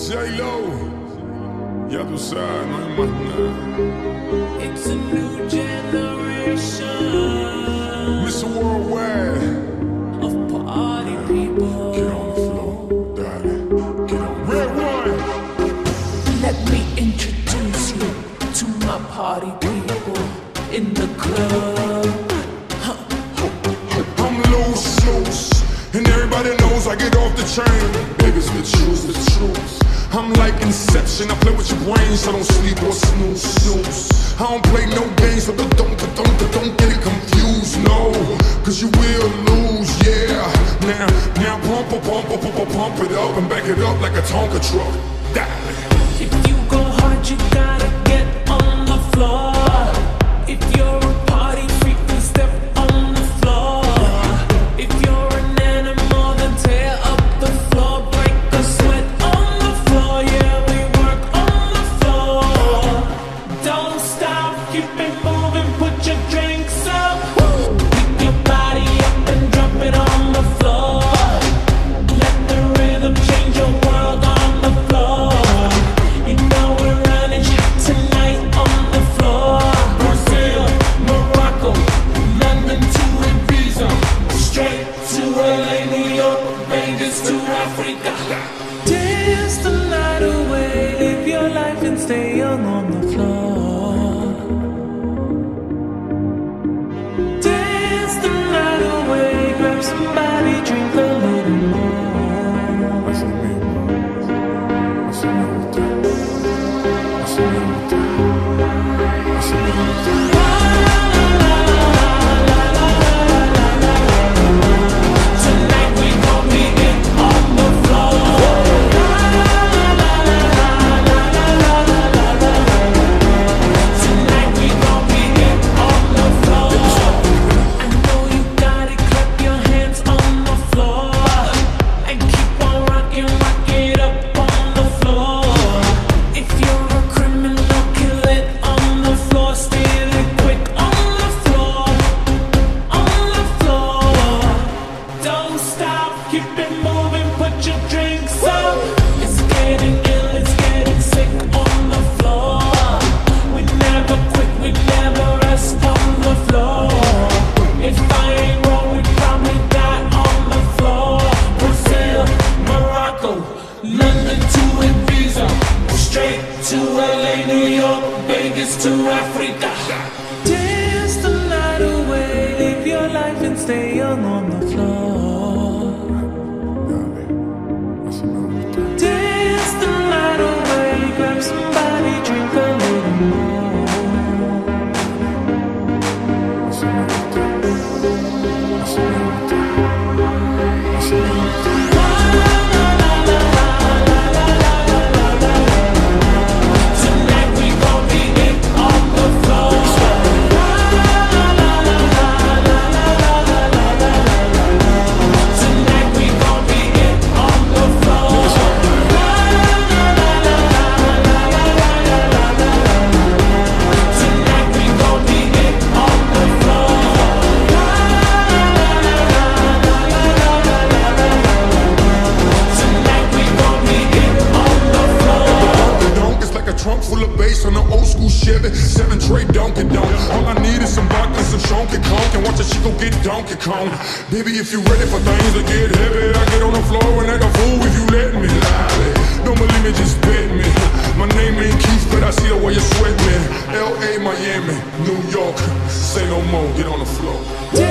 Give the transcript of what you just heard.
J-Lo, ya tú sabes, no hay más nada. It's a new generation Mr. Worldwide, of party people. get on the floor, darling, get on. Red one. Let me introduce you to my party people in the club. I'm loose, and everybody knows I get off the train. Baby's the truth. I'm like Inception, I play with your brain, so don't sleep or snooze. I don't play no games, so don't get it confused, no. Cause you will lose, yeah. Now pump it up and back it up like a Tonka truck. If you go hard, you gotta get on the floor. If you're a party freak, then step on the floor. If you're an animal, then tear up the floor. Break a sweat on the floor, yeah, we work on the floor. Don't stop, keep it moving, put your drinks up. Pick your body up and drop it on the floor. Let the rhythm change your world on the floor. You know we're running tonight on the floor. Brazil, Morocco, London to Ibiza, straight to LA, New York, Vegas to Africa. Dance the night away, live your life and stay young on the floor. Dance the night away, grab somebody, drink a little more. Así mismo me gusta, así me gusta, así me gusta. Tonight we gon' be it on the floor. Tonight we gon' be it on the floor. I know you got it, clap your hands on the floor. And keep on rocking, rock it up on the floor. If you're a criminal, kill it on the floor. Steal it quick on the floor. On the floor. Don't stop, keep it moving, put your drinks up. It's getting ill, it's getting sick on the floor. We never quit, we never rest on the floor. If I ain't wrong, we probably die on the floor. Brazil, Morocco, London to Ibiza, straight to LA, New York, Vegas to Africa. Dance the night away, live your life and stay young on the floor. Así me gusta. Dance the night away, grab somebody, drink a little more. Así me gusta, así me gusta, así me gusta. Tonight we gon' be it on the floor. Tonight we gon' be it on the floor. Tonight we gon' be it on the floor. Tonight we gon' be it on the floor. The donk is like a trunk full of bass on an old school Chevy 7 tray Donkey Donk. All I need is some vodka and some Shonky Conk, and watch a chico get Donkey Kong. Baby, if you ready for things to get heavy, I get on the floor and act a fool if you let me. Lie. Don't believe me, just bet me. My name ain't Keith, but I see the way you sweat me. L.A., Miami, New York, say no more, get on the floor.